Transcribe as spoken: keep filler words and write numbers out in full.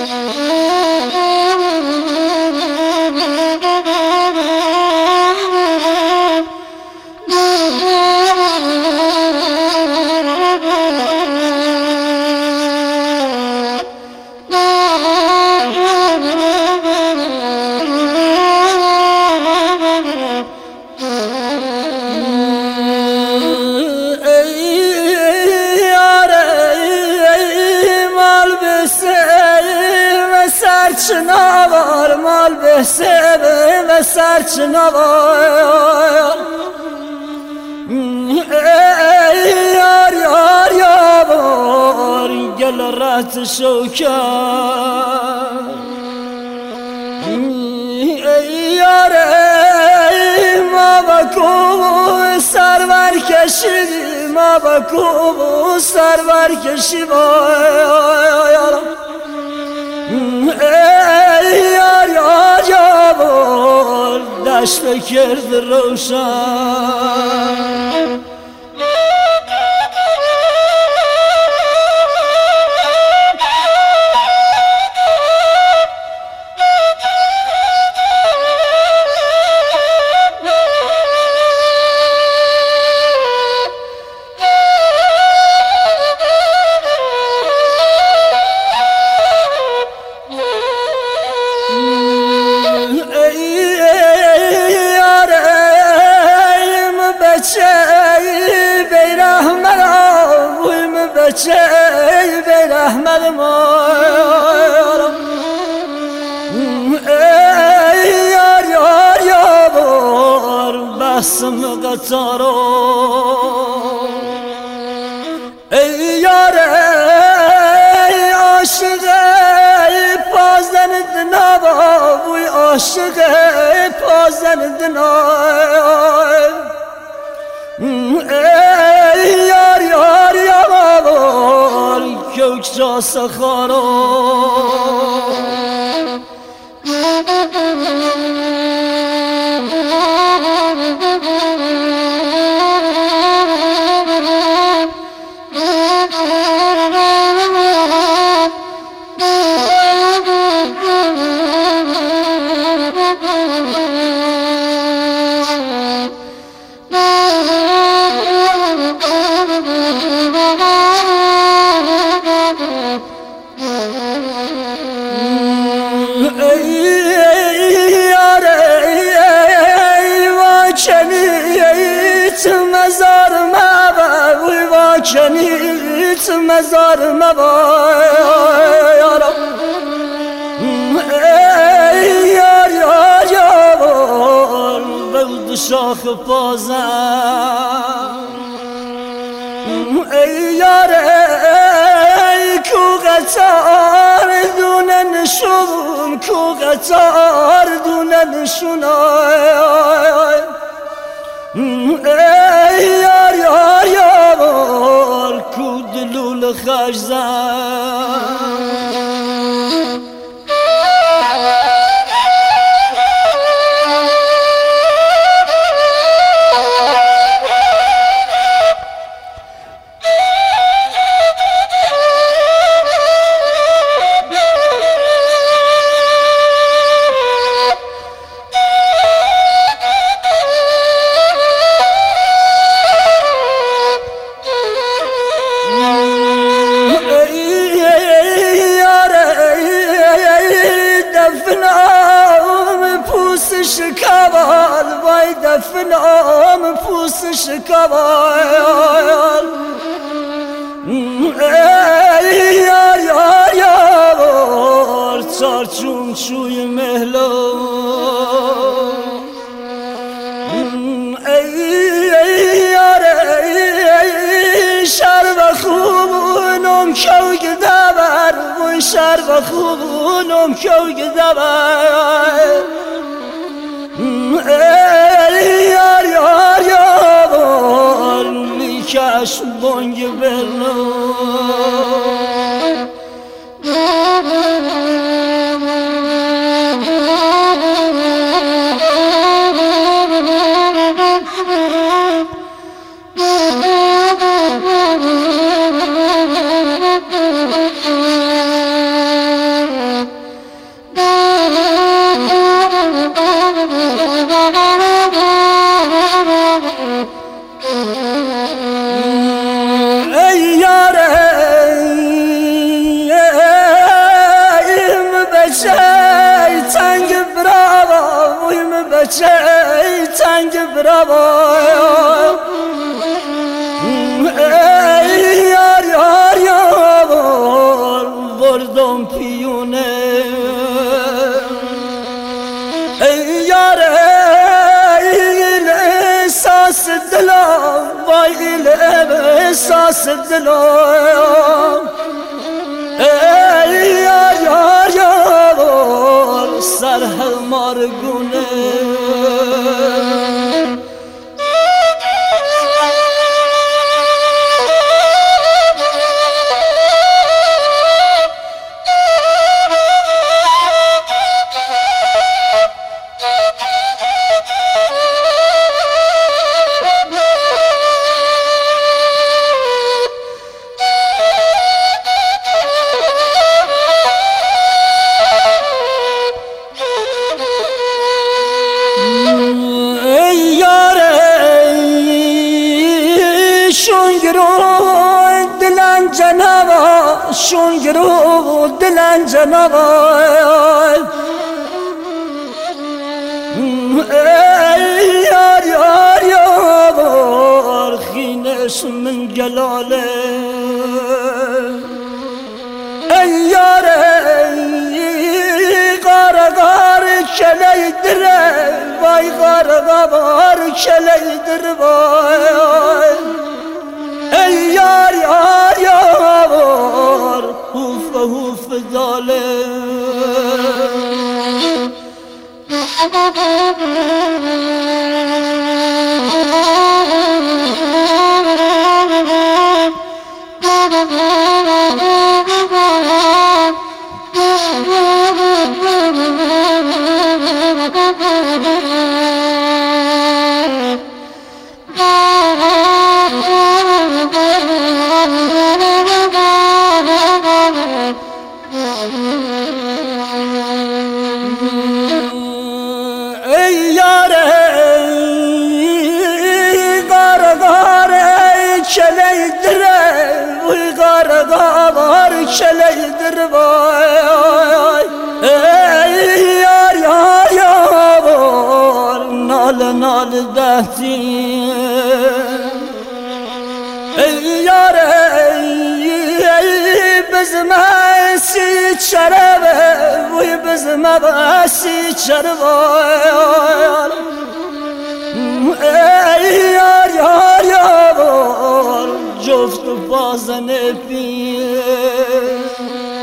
سرچنوار مال به سبه و سرچنوار ای یار یار یار گل رات شوکر ای یار ای ما بکو سرور کشیدی ما بکو سرور کشی یارم ای یار یار یار دشت کرد روشن بچه به رحمت ما ای یار یار یار بسم قطارو ای یار ای عاشق ای پازن دنابا بوی عاشق ای پازن دنابا ای یار یار یار کوک جا سخارو کنیت مزار مبارم ای یار یار یار بلد شاخ پازم ای یار ای کو قطار دون نشون کو قطار دون نشون ای یار یار یار کو دلول خش زن شکوال وای دفنام پوست شکوال ای یار یار یار چارچون چوی مهلو ای یار ای شر و خوبونم کوگ دبر وای شر و خوبونم کوگ دبر ای یار یار یار میکش بانگ برنو بچه تنگ برابا ای یار یار یار بردم پیونه ای یار ایل احساس دلم وای ایل احساس دلم ای یار یار یار سرهل مارگونه شونگرو دلن جنابا شونگرو دلن جنابا ای یار یار یار خینش من گلاله ای یار ای غار غار کلی دره وای غار غار کلی دره وای ای یار یار یار هوف هوف داله ای یار ای غار غار کلی دره وی غار غار کلی دره وای ای یار یار یار نال نال دهتی ای یار ای بزمه سی چربه وی بزمه سی چربه ای یار یار یار جفت بازن پیر